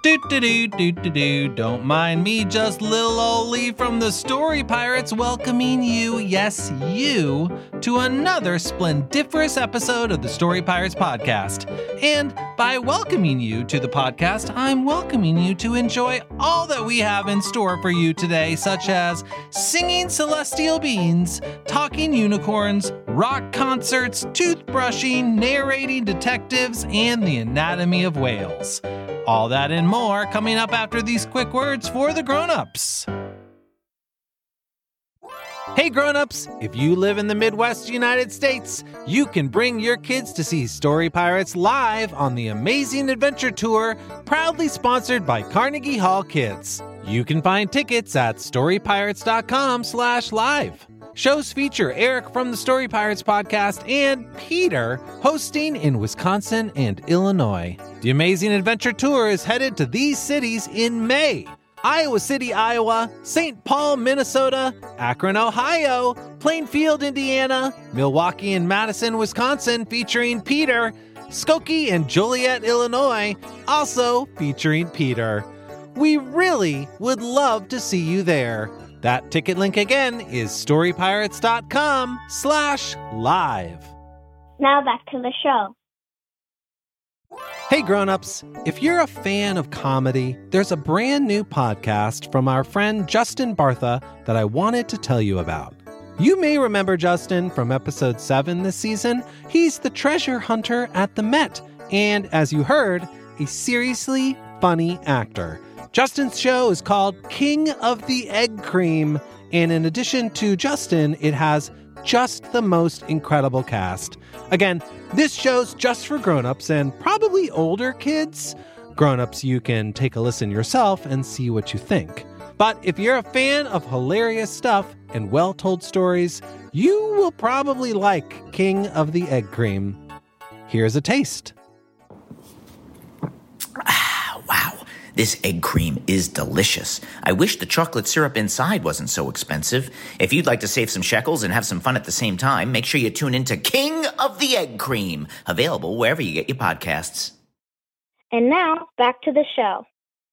Don't mind me, just Lil Ol Lee from the Story Pirates welcoming you, yes, you, to another splendiferous episode of the Story Pirates podcast. And by welcoming you to the podcast, I'm welcoming you to enjoy all that we have in store for you today, such as singing celestial beings, talking unicorns, rock concerts, toothbrushing, narrating detectives, and the anatomy of whales. All that and more coming up after these quick words for the grown-ups. Hey grown-ups, if you live in the Midwest United States, you can bring your kids to see Story Pirates live on the Amazing Adventure Tour, proudly sponsored by Carnegie Hall Kids. You can find tickets at storypirates.com/live. Shows feature Eric from the Story Pirates podcast and Peter hosting in Wisconsin and Illinois. The Amazing Adventure Tour is headed to these cities in May: Iowa City, Iowa, St. Paul, Minnesota, Akron, Ohio, Plainfield, Indiana, Milwaukee and Madison, Wisconsin, featuring Peter, Skokie and Joliet, Illinois, also featuring Peter. We really would love to see you there. That ticket link again is storypirates.com/live. Now back to the show. Hey grown-ups, if you're a fan of comedy, there's a brand new podcast from our friend Justin Bartha that I wanted to tell you about. You may remember Justin from episode 7 this season. He's the treasure hunter at the Met, and as you heard, a seriously funny actor. Justin's show is called King of the Egg Cream, and in addition to Justin, it has just the most incredible cast. Again, this show's just for grown-ups and probably older kids. Grown-ups, you can take a listen yourself and see what you think. But if you're a fan of hilarious stuff and well-told stories, you will probably like King of the Egg Cream. Here's a taste. Wow, this egg cream is delicious. I wish the chocolate syrup inside wasn't so expensive. If you'd like to save some shekels and have some fun at the same time, make sure you tune in to King of the Egg Cream, available wherever you get your podcasts. And now, back to the show.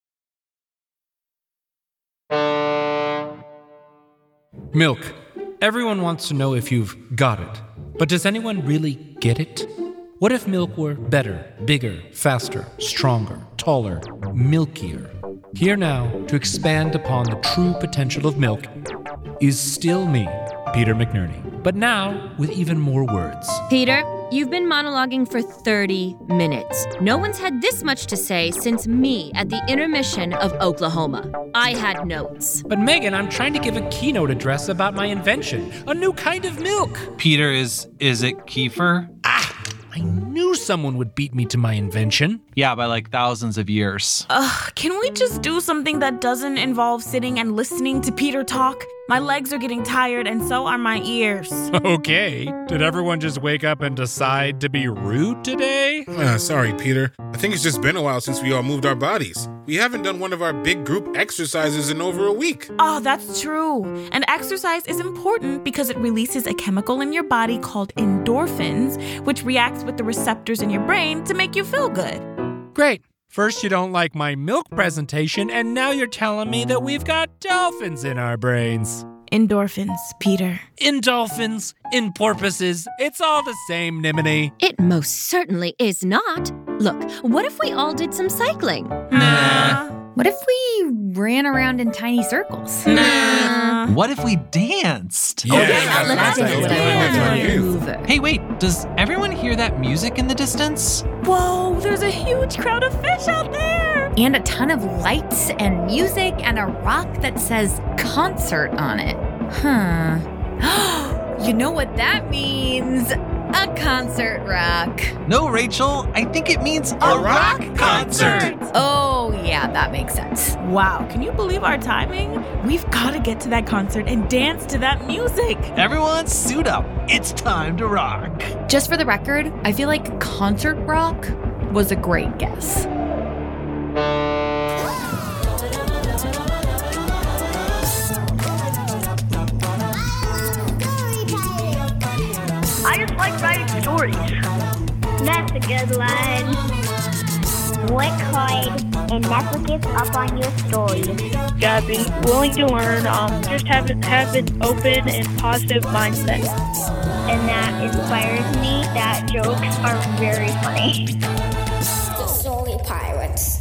Milk. Everyone wants to know if you've got it. But does anyone really get it? What if milk were better, bigger, faster, stronger, taller, milkier? Here now, to expand upon the true potential of milk, is still me, Peter McNerney. But now, with even more words. Peter, you've been monologuing for 30 minutes. No one's had this much to say since me at the intermission of Oklahoma. I had notes. But Megan, I'm trying to give a keynote address about my invention, a new kind of milk. Peter, is it kefir? I knew someone would beat me to my invention. Yeah, by like thousands of years. Can we just do something that doesn't involve sitting and listening to Peter talk? My legs are getting tired and so are my ears. Okay. Did everyone just wake up and decide to be rude today? Sorry, Peter. I think it's just been a while since we all moved our bodies. We haven't done one of our big group exercises in over a week. Oh, that's true. And exercise is important because it releases a chemical in your body called endorphins, which reacts with the receptors in your brain to make you feel good. Great. First you don't like my milk presentation, and now you're telling me that we've got dolphins in our brains. Endorphins, Peter. In dolphins, in porpoises, it's all the same, Nimini. It most certainly is not. Look, what if we all did some cycling? Nah. What if we ran around in tiny circles? Nah. What if we danced? Let's do it. Hey, wait, does everyone hear that music in the distance? Whoa, there's a huge crowd of fish out there. And a ton of lights and music and a rock that says concert on it. You know what that means? A concert rock. No, Rachel, I think it means a rock concert. Oh, yeah, that makes sense. Wow, can you believe our timing? We've got to get to that concert and dance to that music. Everyone suit up. It's time to rock. Just for the record, I feel like concert rock was a great guess. I just like writing stories. That's a good line. What kind and never give up on your stories. Gotta be willing to learn. Just have an open and positive mindset. And that inspires me that jokes are very funny. The Story Pirates.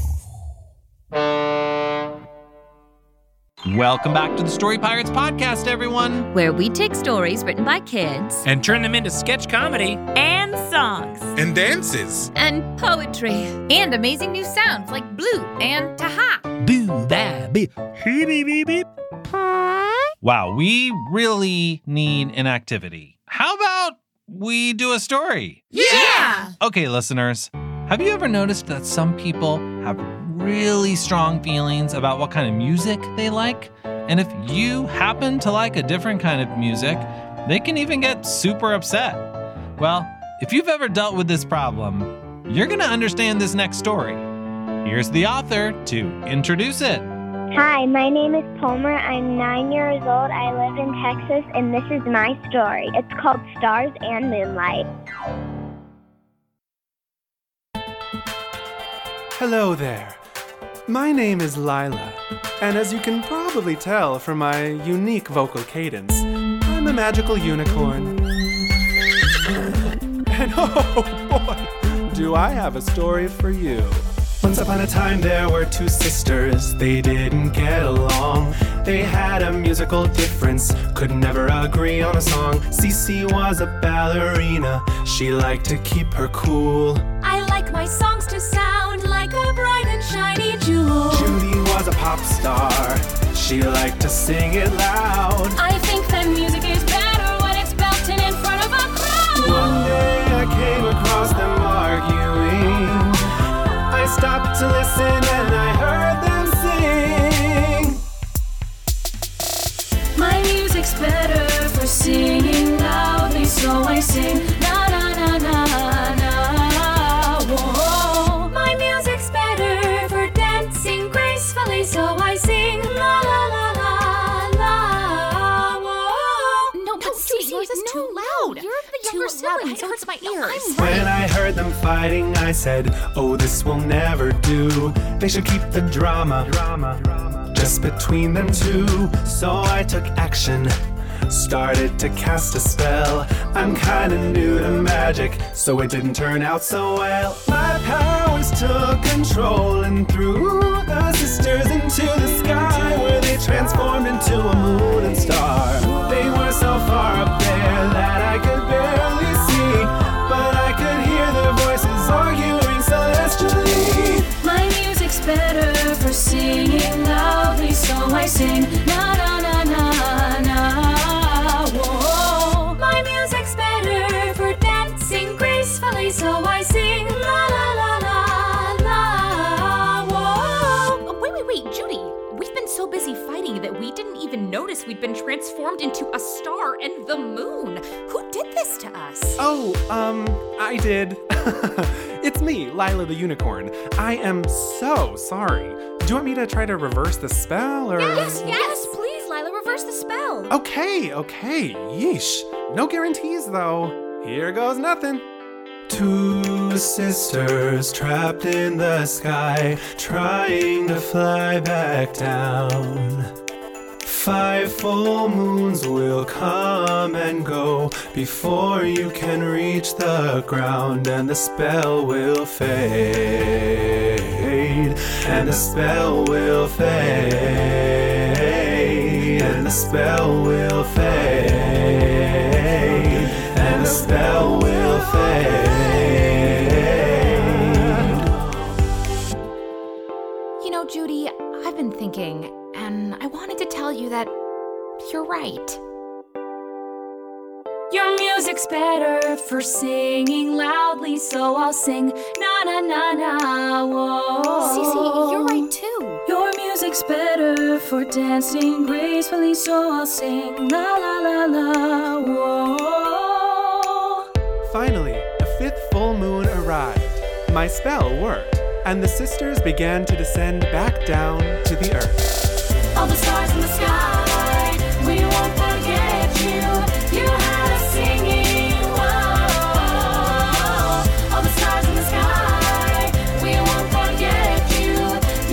Welcome back to the Story Pirates podcast, everyone. Where we take stories written by kids And turn them into sketch comedy. And songs. And dances. and poetry. And amazing new sounds like blue and taha. Boo, ba, beep, beep, beep, beep. Wow, we really need an activity. How about we do a story? Yeah! Okay, listeners, have you ever noticed that some people have really strong feelings about what kind of music they like? And if you happen to like a different kind of music, they can even get super upset. Well, if you've ever dealt with this problem, you're going to understand this next story. Here's the author to introduce it. Hi, my name is Palmer. I'm 9 years old. I live in Texas, and this is my story. It's called Stars and Moonlight. Hello there. My name is Lila, and as you can probably tell from my unique vocal cadence, I'm a magical unicorn. And oh boy, do I have a story for you. Once upon a time there were two sisters, they didn't get along. They had a musical difference, could never agree on a song. Cece was a ballerina, she liked to keep her cool. I like my songs to sound like a bright and shiny jewel. Judy was a pop star, she liked to sing it loud. I think that music is better when it's belting in front of a crowd. One day I came across them arguing. I stopped to listen and I heard them sing. My music's better for singing loudly, so I sing na na na na na. Whoa. My music's better for dancing gracefully, so I sing la la la la la. Whoa. No, Cece, yours is too loud. You're the younger sibling, so it hurts my ears. When I heard them fighting, I said, oh, this will never do. They should keep the drama just between them two. So I took action, started to cast a spell. I'm kinda new to magic, so it didn't turn out so well. My powers took control and threw the sisters into the sky, where they transformed into a moon and star. They were so far up there that I could barely see, but I could hear their voices arguing celestially. My music's better for singing loudly, so I sing na na na na na. Whoa. My music's better for dancing gracefully, so I sing la la la la la. Whoa. Wait, Judy. We've been so busy fighting that we didn't even notice we'd been transformed into a star and the moon. Who did this to us? Oh, I did. It's me, Lila the Unicorn. I am so sorry. Do you want me to try to reverse the spell, or? Yes, please, Lila, reverse the spell. Okay. Yeesh. No guarantees, though. Here goes nothing. Two sisters trapped in the sky, trying to fly back down. 5 full moons will come and go before you can reach the ground, and the spell will fade, and the spell will fade, and the spell will fade, and the spell will fade. You know, Judy, I've been thinking, and I wanted to tell you that you're right. Your music's better for singing loudly, so I'll sing na na na na. Whoa. Cece, you're right too. Your music's better for dancing gracefully, so I'll sing la la la la. Whoa. Finally, the 5th full moon arrived. My spell worked, and the sisters began to descend back down to the earth. All the stars in the sky, we won't forget you. You had us singing, whoa. All the stars in the sky, we won't forget you.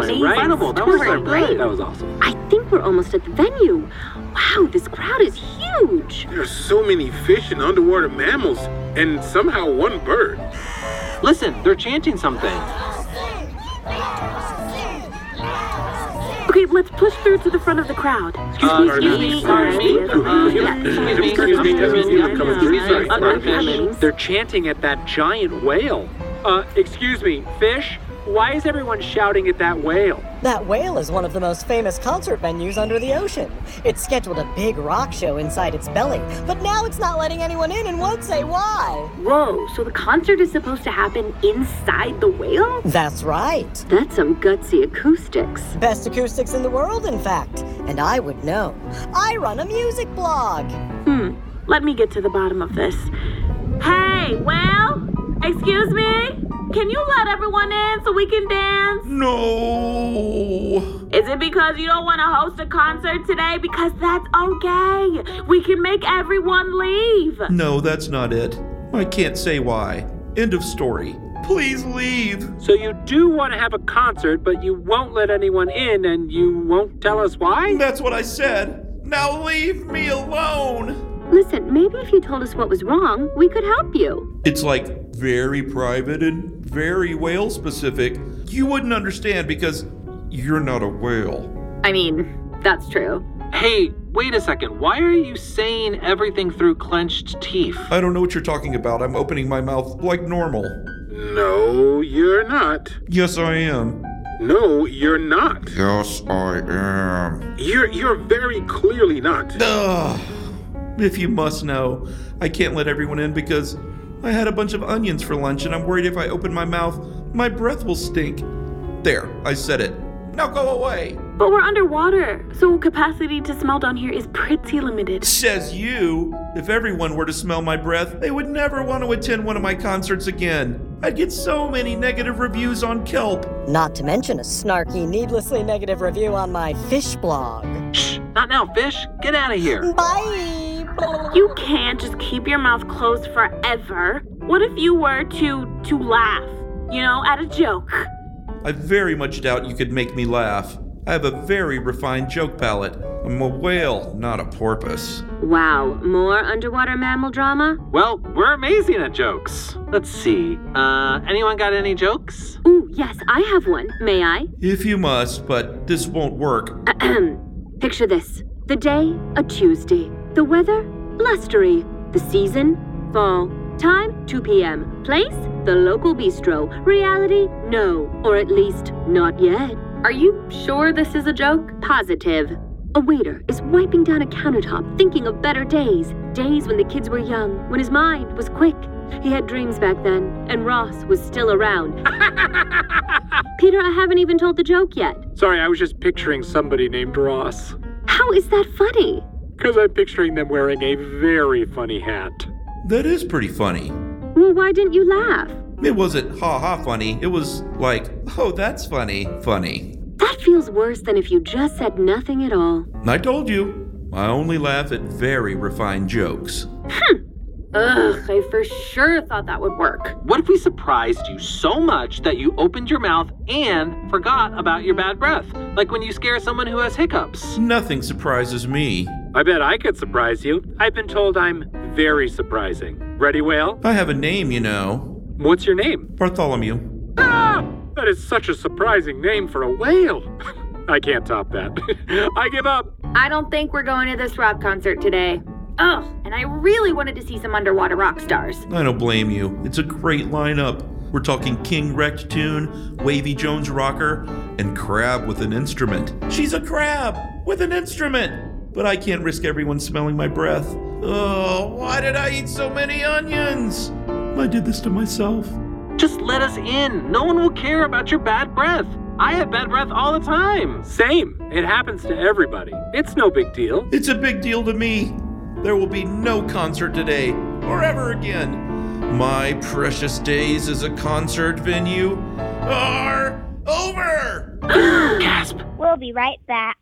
amazing. Incredible. That was so great. That was awesome. I think we're almost at the venue. Wow, this crowd is huge. There's so many fish and underwater mammals, and somehow one bird. Listen, they're chanting something. Okay, let's push through to the front of the crowd. Excuse me. They're chanting at that giant whale. Excuse me, fish? Why is everyone shouting at that whale? That whale is one of the most famous concert venues under the ocean. It scheduled a big rock show inside its belly, but now it's not letting anyone in and won't say why. Whoa, so the concert is supposed to happen inside the whale? That's right. That's some gutsy acoustics. Best acoustics in the world, in fact. And I would know. I run a music blog. Let me get to the bottom of this. Hey, whale? Excuse me? Can you let everyone in so we can dance? No. Is it because you don't want to host a concert today? Because that's okay. We can make everyone leave. No, that's not it. I can't say why. End of story. Please leave. So you do want to have a concert, but you won't let anyone in and you won't tell us why? That's what I said. Now leave me alone. Listen, maybe if you told us what was wrong, we could help you. It's like very private and very whale specific. You wouldn't understand because you're not a whale. I mean, that's true. Hey, wait a second. Why are you saying everything through clenched teeth? I don't know what you're talking about. I'm opening my mouth like normal. No, you're not. Yes, I am. No, you're not. Yes, I am. You're very clearly not. If you must know, I can't let everyone in because I had a bunch of onions for lunch and I'm worried if I open my mouth, my breath will stink. There, I said it. Now go away. But we're underwater, so capacity to smell down here is pretty limited. Says you. If everyone were to smell my breath, they would never want to attend one of my concerts again. I'd get so many negative reviews on Kelp. Not to mention a snarky, needlessly negative review on my fish blog. Shh, not now, fish. Get out of here. Bye. You can't just keep your mouth closed forever. What if you were to laugh, at a joke? I very much doubt you could make me laugh. I have a very refined joke palette. I'm a whale, not a porpoise. Wow, more underwater mammal drama? Well, we're amazing at jokes. Let's see. Anyone got any jokes? Ooh, yes, I have one. May I? If you must, but this won't work. Picture this. The day, a Tuesday. The weather, blustery. The season, fall. Time, 2 p.m. Place, the local bistro. Reality, no. Or at least, not yet. Are you sure this is a joke? Positive. A waiter is wiping down a countertop, thinking of better days. Days when the kids were young, when his mind was quick. He had dreams back then, and Ross was still around. Peter, I haven't even told the joke yet. Sorry, I was just picturing somebody named Ross. How is that funny? Because I'm picturing them wearing a very funny hat. That is pretty funny. Well, why didn't you laugh? It wasn't ha-ha funny. It was like, oh, that's funny. That feels worse than if you just said nothing at all. I told you. I only laugh at very refined jokes. Ugh, I for sure thought that would work. What if we surprised you so much that you opened your mouth and forgot about your bad breath? Like when you scare someone who has hiccups. Nothing surprises me. I bet I could surprise you. I've been told I'm very surprising. Ready, whale? I have a name, you know. What's your name? Bartholomew. Ah! That is such a surprising name for a whale. I can't top that. I give up. I don't think we're going to this rock concert today. Oh, and I really wanted to see some underwater rock stars. I don't blame you. It's a great lineup. We're talking King Wrecked Tune, Wavy Jones Rocker, and Crab with an Instrument. She's a crab with an instrument! But I can't risk everyone smelling my breath. Oh, why did I eat so many onions? I did this to myself. Just let us in. No one will care about your bad breath. I have bad breath all the time. Same. It happens to everybody. It's no big deal. It's a big deal to me. There will be no concert today or ever again. My precious days as a concert venue are over. Gasp. We'll be right back.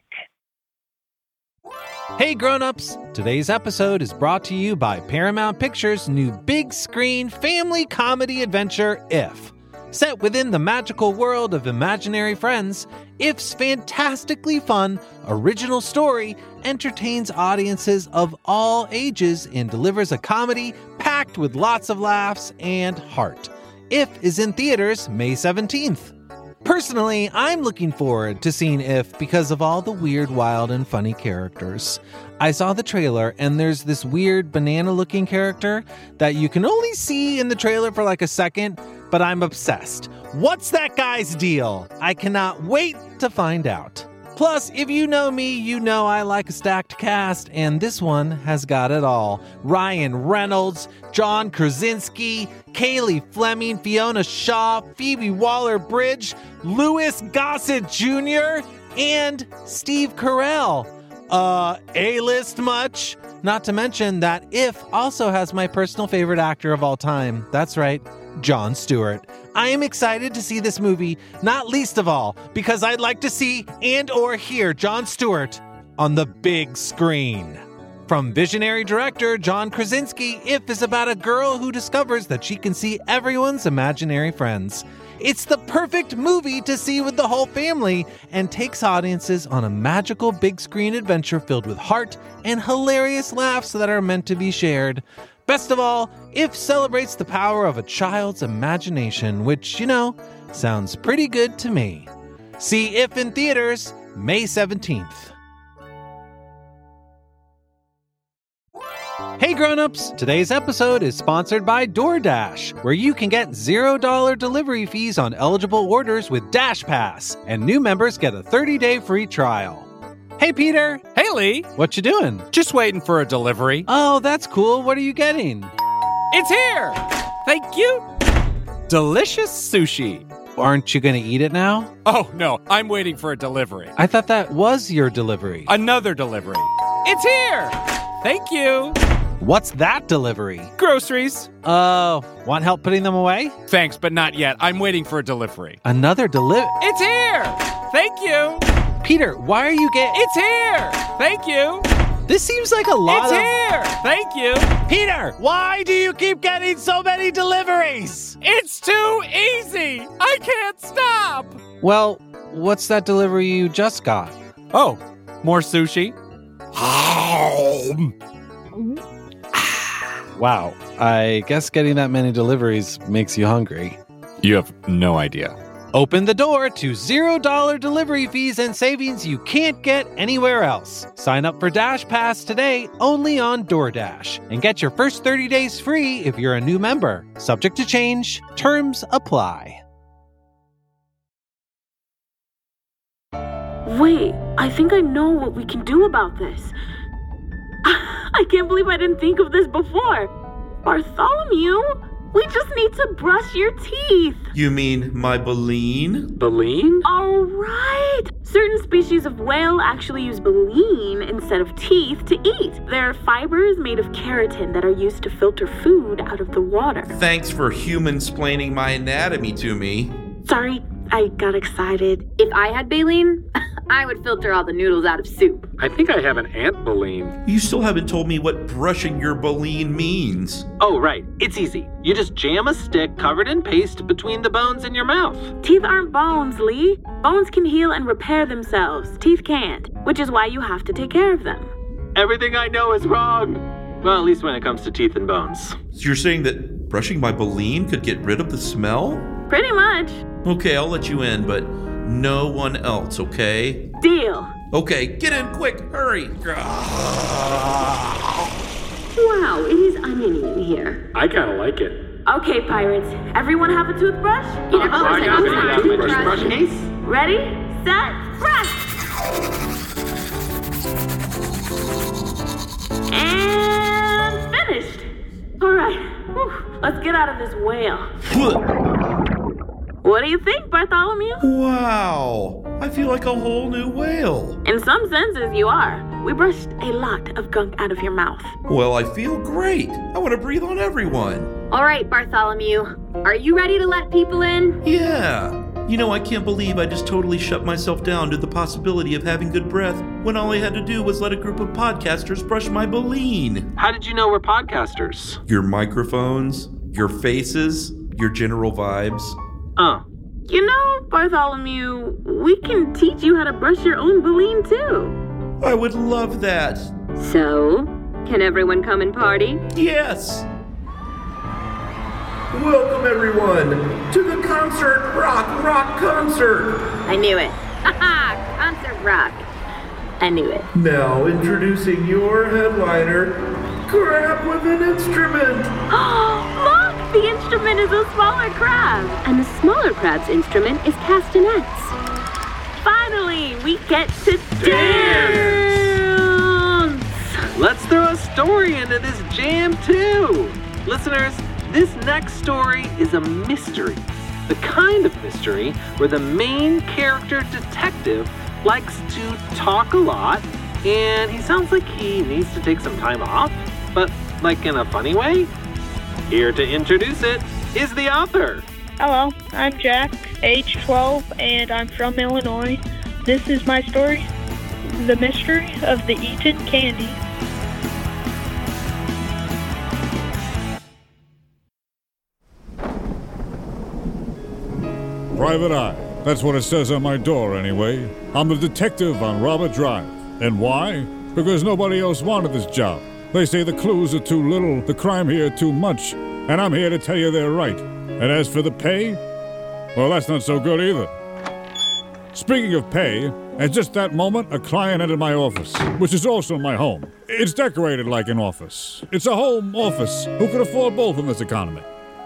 Hey grown-ups, today's episode is brought to you by Paramount Pictures' new big screen family comedy adventure, If. Set within the magical world of imaginary friends, If's fantastically fun, original story entertains audiences of all ages and delivers a comedy packed with lots of laughs and heart. If is in theaters May 17th. Personally, I'm looking forward to seeing If because of all the weird, wild, and funny characters. I saw the trailer, and there's this weird banana-looking character that you can only see in the trailer for like a second, but I'm obsessed. What's that guy's deal? I cannot wait to find out. Plus, if you know me, you know I like a stacked cast, and this one has got it all. Ryan Reynolds, John Krasinski, Kaylee Fleming, Fiona Shaw, Phoebe Waller-Bridge, Louis Gossett Jr., and Steve Carell. A-list much? Not to mention that If also has my personal favorite actor of all time. That's right, Jon Stewart. I am excited to see this movie, not least of all because I'd like to see and or hear Jon Stewart on the big screen. From visionary director John Krasinski, If is about a girl who discovers that she can see everyone's imaginary friends. It's the perfect movie to see with the whole family and takes audiences on a magical big screen adventure filled with heart and hilarious laughs that are meant to be shared. Best of all, If celebrates the power of a child's imagination, which, sounds pretty good to me. See If in theaters May 17th. Hey grown-ups, today's episode is sponsored by DoorDash, where you can get $0 delivery fees on eligible orders with DashPass, and new members get a 30-day free trial. Hey, Peter. Hey, Lee. What you doing? Just waiting for a delivery. Oh, that's cool. What are you getting? It's here. Thank you. Delicious sushi. Aren't you going to eat it now? Oh, no. I'm waiting for a delivery. I thought that was your delivery. Another delivery. It's here. Thank you. What's that delivery? Groceries. Oh, want help putting them away? Thanks, but not yet. I'm waiting for a delivery. Another delivery? It's here. Thank you. Peter, why are you getting... It's here! Thank you! This seems like a lot It's here! Thank you! Peter, why do you keep getting so many deliveries? It's too easy! I can't stop! Well, what's that delivery you just got? Oh, more sushi? Wow, I guess getting that many deliveries makes you hungry. You have no idea. Open the door to $0 delivery fees and savings you can't get anywhere else. Sign up for DashPass today only on DoorDash and get your first 30 days free if you're a new member. Subject to change. Terms apply. Wait, I think I know what we can do about this. I can't believe I didn't think of this before. Bartholomew, we just need to brush your teeth. You mean my baleen? Baleen? All right. Certain species of whale actually use baleen instead of teeth to eat. They're fibers made of keratin that are used to filter food out of the water. Thanks for human-splaining my anatomy to me. Sorry, I got excited. If I had baleen, I would filter all the noodles out of soup. I think I have an ant baleen. You still haven't told me what brushing your baleen means. Oh, right. It's easy. You just jam a stick covered in paste between the bones in your mouth. Teeth aren't bones, Lee. Bones can heal and repair themselves. Teeth can't, which is why you have to take care of them. Everything I know is wrong. Well, at least when it comes to teeth and bones. So you're saying that brushing my baleen could get rid of the smell? Pretty much. Okay, I'll let you in, but no one else, okay? Deal. Okay, get in quick, hurry. Wow, it is oniony in here. I kind of like it. Okay, pirates, everyone have a toothbrush? I got a toothbrush case. Ready, set, brush! And finished. All right, let's get out of this whale. What do you think, Bartholomew? Wow, I feel like a whole new whale. In some senses, you are. We brushed a lot of gunk out of your mouth. Well, I feel great. I want to breathe on everyone. All right, Bartholomew. Are you ready to let people in? Yeah. You know, I can't believe I just totally shut myself down to the possibility of having good breath when all I had to do was let a group of podcasters brush my baleen. How did you know we're podcasters? Your microphones, your faces, your general vibes. Oh. You know, Bartholomew, we can teach you how to brush your own baleen, too. I would love that. So, can everyone come and party? Yes! Welcome, everyone, to the Concert Rock Concert! I knew it. Haha, Concert Rock. I knew it. Now introducing your headliner, Crab with an Instrument! Look! The instrument is a smaller crab! And the smaller crab's instrument is castanets. Finally, we get to dance! Let's throw a story into this jam, too! Listeners, this next story is a mystery. The kind of mystery where the main character detective likes to talk a lot, and he sounds like he needs to take some time off, but like in a funny way. Here to introduce it is the author. Hello, I'm Jack, age 12, and I'm from Illinois. This is my story, The Mystery of the Eaten Candy. Private Eye. That's what it says on my door, anyway. I'm the detective on Robert Drive. And why? Because nobody else wanted this job. They say the clues are too little, the crime here too much, and I'm here to tell you they're right. And as for the pay, well, that's not so good either. Speaking of pay, at just that moment, a client entered my office, which is also my home. It's decorated like an office. It's a home office. Who could afford both in this economy?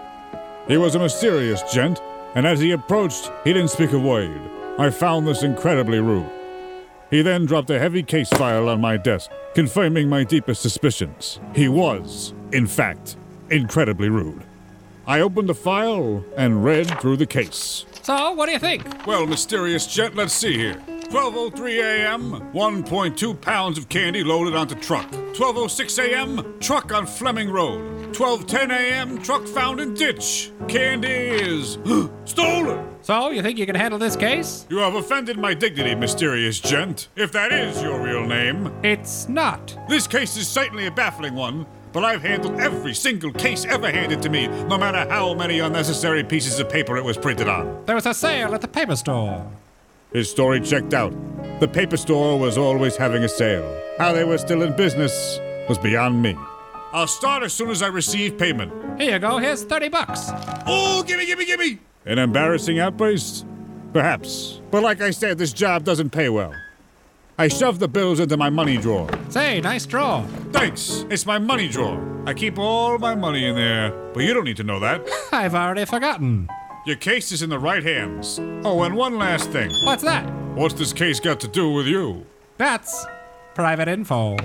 He was a mysterious gent, and as he approached, he didn't speak a word. I found this incredibly rude. He then dropped a heavy case file on my desk, confirming my deepest suspicions. He was, in fact, incredibly rude. I opened the file and read through the case. So, what do you think? Well, mysterious gent, let's see here. 12:03 a.m., 1.2 pounds of candy loaded onto truck. 12:06 a.m., truck on Fleming Road. 12:10 a.m., truck found in ditch. Candy is stolen. So, you think you can handle this case? You have offended my dignity, mysterious gent, if that is your real name. It's not. This case is certainly a baffling one, but I've handled every single case ever handed to me, no matter how many unnecessary pieces of paper it was printed on. There was a sale at the paper store. His story checked out. The paper store was always having a sale. How they were still in business was beyond me. I'll start as soon as I receive payment. Here you go, here's $30. Oh, gimme! An embarrassing outburst? Perhaps. But like I said, this job doesn't pay well. I shoved the bills into my money drawer. Say, nice drawer. Thanks. It's my money drawer. I keep all my money in there, but you don't need to know that. I've already forgotten. Your case is in the right hands. Oh, and one last thing. What's that? What's this case got to do with you? That's private info.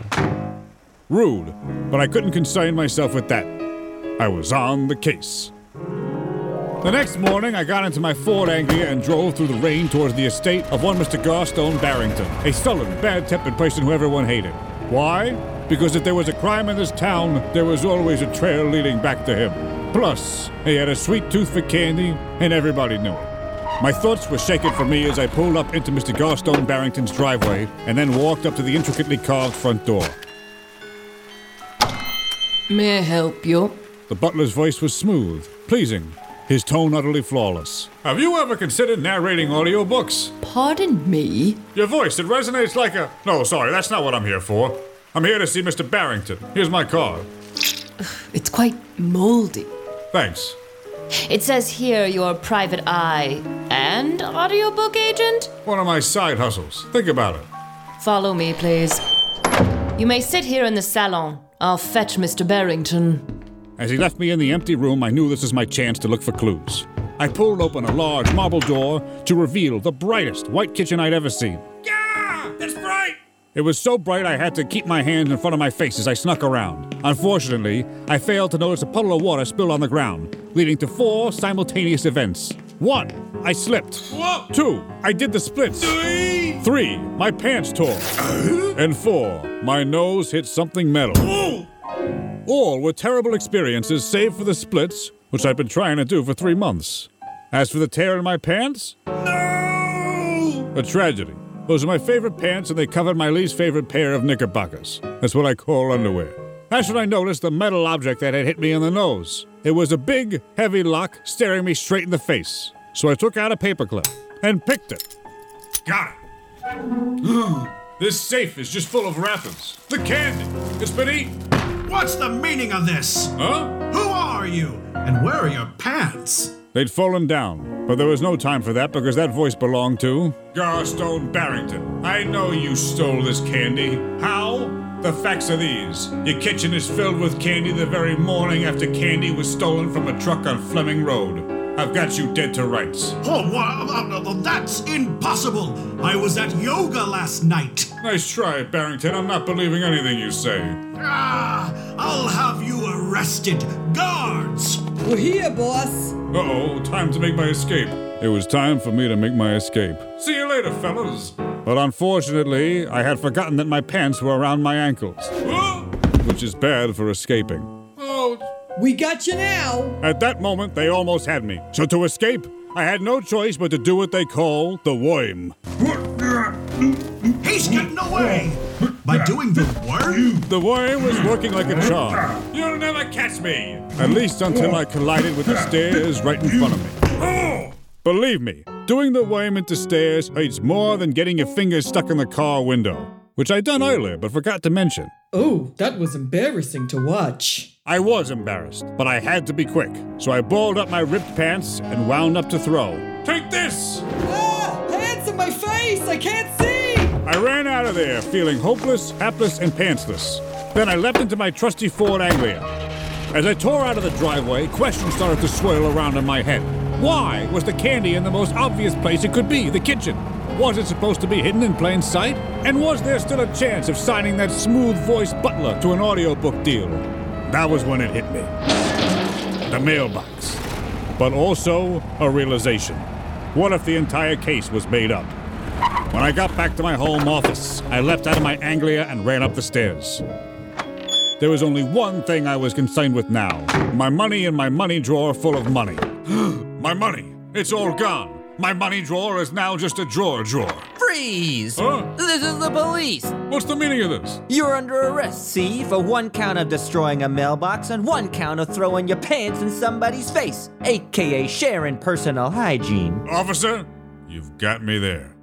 Rude, but I couldn't concern myself with that. I was on the case. The next morning, I got into my Ford Anglia and drove through the rain towards the estate of one Mr. Garstone Barrington, a sullen, bad-tempered person who everyone hated. Why? Because if there was a crime in this town, there was always a trail leading back to him. Plus, he had a sweet tooth for candy, and everybody knew it. My thoughts were shaken for me as I pulled up into Mr. Garstone Barrington's driveway and then walked up to the intricately carved front door. May I help you? The butler's voice was smooth, pleasing, his tone utterly flawless. Have you ever considered narrating audiobooks? Pardon me? Your voice, it resonates like a... No, sorry, that's not what I'm here for. I'm here to see Mr. Barrington. Here's my card. It's quite moldy. Thanks. It says here you're a private eye and audiobook agent? One of my side hustles. Think about it. Follow me, please. You may sit here in the salon. I'll fetch Mr. Barrington. As he left me in the empty room, I knew this was my chance to look for clues. I pulled open a large marble door to reveal the brightest white kitchen I'd ever seen. Yeah! It's bright! It was so bright I had to keep my hands in front of my face as I snuck around. Unfortunately, I failed to notice a puddle of water spilled on the ground, leading to 4 simultaneous events. 1, I slipped. Whoa. 2, I did the splits. 3, my pants tore. And 4, my nose hit something metal. Whoa. All were terrible experiences, save for the splits, which I've been trying to do for 3 months. As for the tear in my pants, No! A tragedy. Those are my favorite pants, and they covered my least favorite pair of knickerbockers. That's what I call underwear. That's when I noticed the metal object that had hit me in the nose. It was a big, heavy lock staring me straight in the face. So I took out a paperclip and picked it. Got it. This safe is just full of wrappers. The candy. It's been eaten. What's the meaning of this? Huh? Who are you? And where are your pants? They'd fallen down, but there was no time for that because that voice belonged to Garstone Barrington. I know you stole this candy. How? The facts are these. Your kitchen is filled with candy the very morning after candy was stolen from a truck on Fleming Road. I've got you dead to rights. Oh, that's impossible. I was at yoga last night. Nice try, Barrington. I'm not believing anything you say. I'll have you arrested. Guards! We're here, boss. Uh-oh, time to make my escape. It was time for me to make my escape. See you later, fellas. But unfortunately, I had forgotten that my pants were around my ankles. Which is bad for escaping. We got you now. At that moment, they almost had me. So to escape, I had no choice but to do what they call the worm. He's getting away! By doing the worm? The worm was working like a charm. You'll never catch me! At least until I collided with the stairs right in front of me. Believe me, doing the worm into stairs hurts more than getting your fingers stuck in the car window. Which I'd done earlier, but forgot to mention. Oh, that was embarrassing to watch. I was embarrassed, but I had to be quick. So I balled up my ripped pants and wound up to throw. Take this! Pants in my face! I can't see! I ran out of there, feeling hopeless, hapless, and pantsless. Then I leapt into my trusty Ford Anglia. As I tore out of the driveway, questions started to swirl around in my head. Why was the candy in the most obvious place it could be, the kitchen? Was it supposed to be hidden in plain sight? And was there still a chance of signing that smooth-voiced butler to an audiobook deal? That was when it hit me. The mailbox. But also a realization. What if the entire case was made up? When I got back to my home office, I leapt out of my Anglia and ran up the stairs. There was only one thing I was concerned with now. My money in my money drawer full of money. My money! It's all gone! My money drawer is now just a drawer. Freeze! Huh? This is the police! What's the meaning of this? You're under arrest, see? For 1 count of destroying a mailbox and 1 count of throwing your pants in somebody's face, aka sharing personal hygiene. Officer, you've got me there.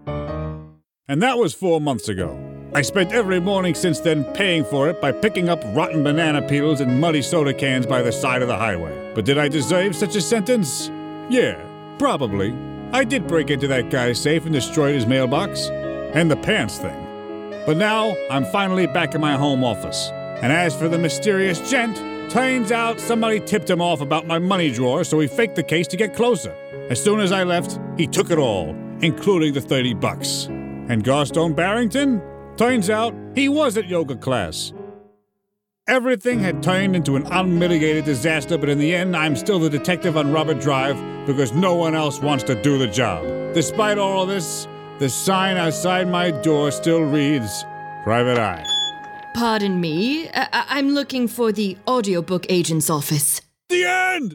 And that was 4 months ago. I spent every morning since then paying for it by picking up rotten banana peels and muddy soda cans by the side of the highway. But did I deserve such a sentence? Yeah, probably. I did break into that guy's safe and destroyed his mailbox. And the pants thing. But now, I'm finally back in my home office. And as for the mysterious gent, turns out somebody tipped him off about my money drawer, so he faked the case to get closer. As soon as I left, he took it all, including the $30. And Garstone Barrington? Turns out, he was at yoga class. Everything had turned into an unmitigated disaster, but in the end, I'm still the detective on Robert Drive because no one else wants to do the job. Despite all of this, the sign outside my door still reads, Private Eye. Pardon me, I'm looking for the audiobook agent's office. The end!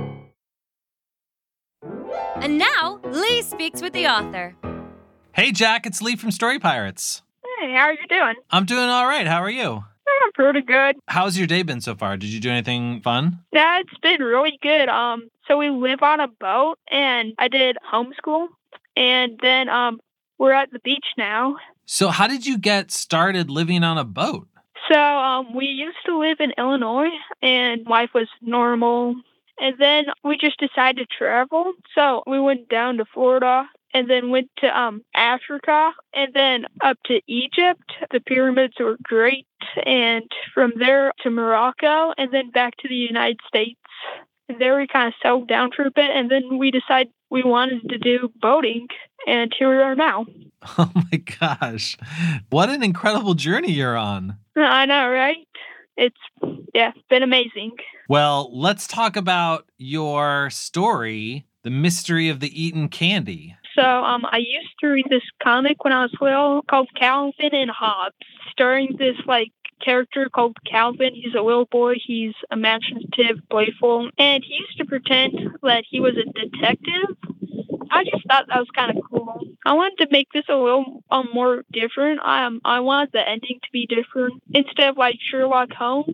And now, Lee speaks with the author. Hey, Jack, it's Lee from Story Pirates. Hey, how are you doing? I'm doing all right. How are you? I'm pretty good. How's your day been so far? Did you do anything fun? Yeah, it's been really good. So we live on a boat, and I did homeschool, and then we're at the beach now. So how did you get started living on a boat? So we used to live in Illinois, and life was normal. And then we just decided to travel. So we went down to Florida, and then went to Africa, and then up to Egypt. The pyramids were great. And from there to Morocco, and then back to the United States. And there we kind of settled down for a bit, and then we decided we wanted to do boating, and here we are now. Oh my gosh. What an incredible journey you're on. I know, right? It's been amazing. Well, let's talk about your story, The Mystery of the Eaten Candy. So I used to read this comic when I was little called Calvin and Hobbes, starring this character called Calvin. He's a little boy. He's imaginative, playful, and he used to pretend that he was a detective. I just thought that was kind of cool. I wanted to make this a little more different. I wanted the ending to be different. Instead of Sherlock Holmes,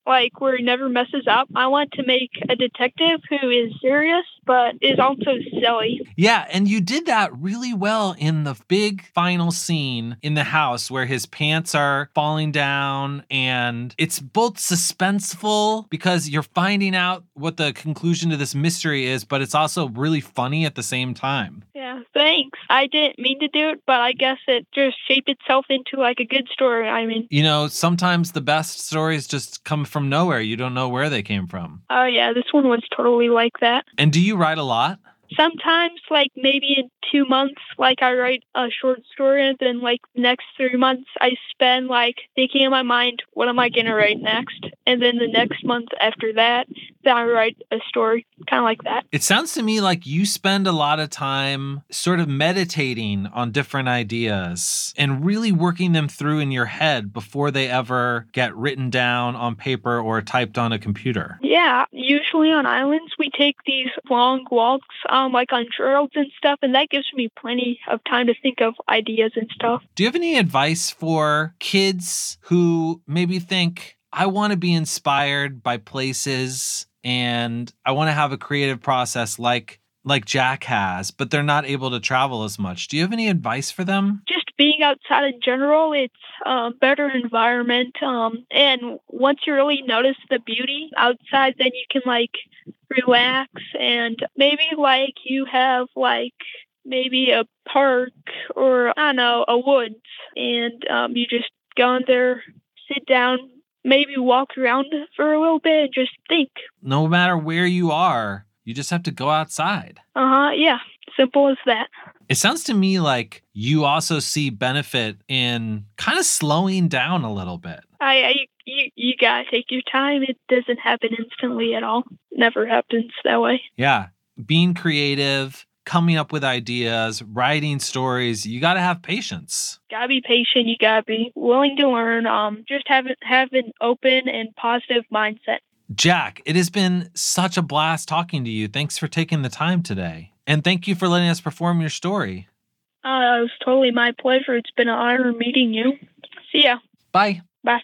like where he never messes up. I want to make a detective who is serious but is also silly. Yeah, and you did that really well in the big final scene in the house where his pants are falling down, and it's both suspenseful because you're finding out what the conclusion to this mystery is, but it's also really funny at the same time. Yeah, thanks. I didn't mean to do it, but I guess it just shaped itself into like a good story. I mean, you know, sometimes the best stories just come from nowhere. You don't know where they came from. Oh yeah, this one was totally like that. And do you write a lot? Sometimes, like maybe in 2 months, like I write a short story, and then like the next 3 months I spend like thinking in my mind, what am I going to write next? And then the next month after that, then I write a story, kind of like that. It sounds to me like you spend a lot of time sort of meditating on different ideas and really working them through in your head before they ever get written down on paper or typed on a computer. Yeah, usually on islands we take these long walks, like on trails and stuff, and that gives me plenty of time to think of ideas and stuff. Do you have any advice for kids who maybe think, I want to be inspired by places and I want to have a creative process like Jack has, but they're not able to travel as much? Do you have any advice for them? Just being outside in general, it's a better environment. And once you really notice the beauty outside, then you can like relax, and maybe like you have like maybe a park or I don't know, a woods, and you just go in there, sit down, maybe walk around for a little bit and just think. No matter where you are, you just have to go outside. Yeah. Simple as that. It sounds to me like you also see benefit in kind of slowing down a little bit. You gotta take your time. It doesn't happen instantly at all. Never happens that way. Yeah. Being creative, coming up with ideas, writing stories, you gotta have patience. Gotta be patient. You gotta be willing to learn. Just have an open and positive mindset. Jack, it has been such a blast talking to you. Thanks for taking the time today. And thank you for letting us perform your story. It was totally my pleasure. It's been an honor meeting you. See ya. Bye. Bye.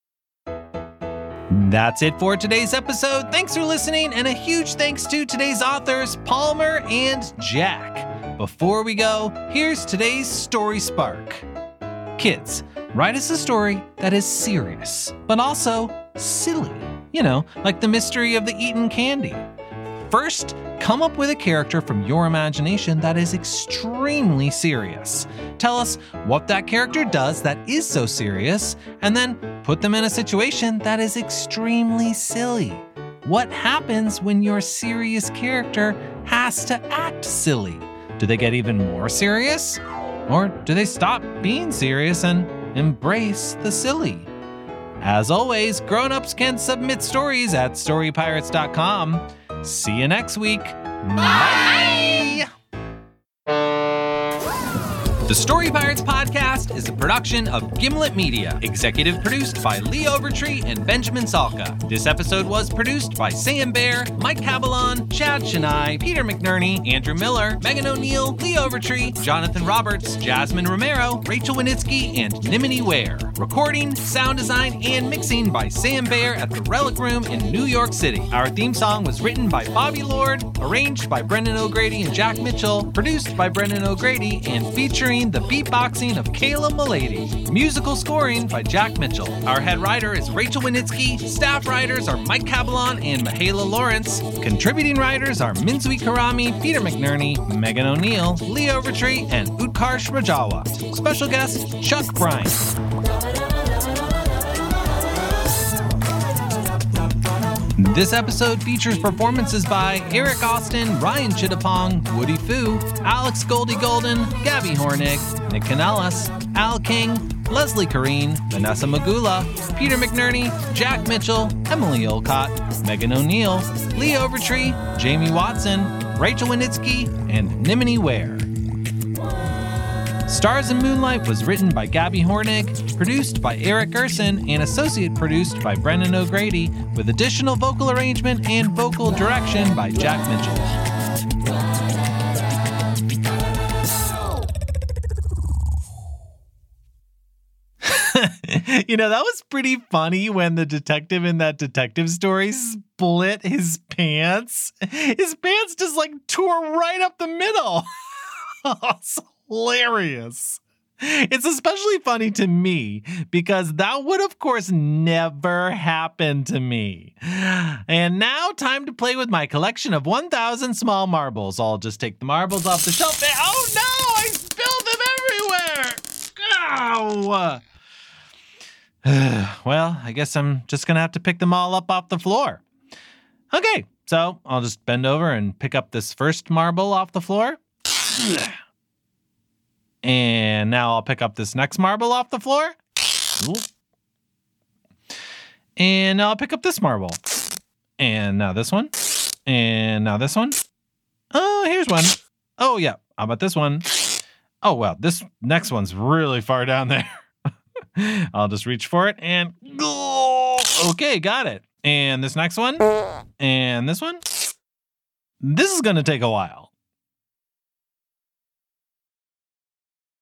That's it for today's episode. Thanks for listening, and a huge thanks to today's authors, Palmer and Jack. Before we go, here's today's Story Spark. Kids, write us a story that is serious, but also silly. You know, like the mystery of the eaten candy. First, come up with a character from your imagination that is extremely serious. Tell us what that character does that is so serious, and then put them in a situation that is extremely silly. What happens when your serious character has to act silly? Do they get even more serious? Or do they stop being serious and embrace the silly? As always, grown-ups can submit stories at storypirates.com. See you next week. Bye! The Story Pirates podcast is a production of Gimlet Media, executive produced by Lee Overtree and Benjamin Salka. This episode was produced by Sam Bear, Mike Cabalon, Chad Chennai, Peter McNerney, Andrew Miller, Megan O'Neill, Lee Overtree, Jonathan Roberts, Jasmine Romero, Rachel Winitsky, and Nimini Ware. Recording, sound design, and mixing by Sam Bear at the Relic Room in New York City. Our theme song was written by Bobby Lord, arranged by Brendan O'Grady and Jack Mitchell, produced by Brendan O'Grady, and featuring the beatboxing of Kayla Milady. Musical scoring by Jack Mitchell. Our head writer is Rachel Winitsky. Staff writers are Mike Cabalon and Mihaela Lawrence. Contributing writers are Minzui Karami, Peter McNerney, Megan O'Neill, Lee Overtree, and Utkarsh Rajawat. Special guest, Chuck Bryan. This episode features performances by Eric Austin, Ryan Chittapong, Woody Fu, Alex Goldie Golden, Gabby Hornig, Nick Canellas, Al King, Leslie Kareen, Vanessa Magula, Peter McNerney, Jack Mitchell, Emily Olcott, Megan O'Neill, Lee Overtree, Jamie Watson, Rachel Winitsky, and Nimini Ware. Stars and Moonlight was written by Gabby Hornig, produced by Eric Gerson, and associate produced by Brendan O'Grady, with additional vocal arrangement and vocal direction by Jack Mitchell. You know, that was pretty funny when the detective in that detective story split his pants. His pants just like tore right up the middle. It's hilarious. It's especially funny to me because that would, of course, never happen to me. And now, time to play with my collection of 1,000 small marbles. I'll just take the marbles off the shelf. Oh no! I spilled them everywhere! Ow! Well, I guess I'm just gonna have to pick them all up off the floor. Okay, so I'll just bend over and pick up this first marble off the floor. And now I'll pick up this next marble off the floor. Ooh. And now I'll pick up this marble. And now this one. And now this one. Oh, here's one. Oh, yeah. How about this one? Oh, well, this next one's really far down there. I'll just reach for it and go. Okay, got it. And this next one. And this one. This is going to take a while.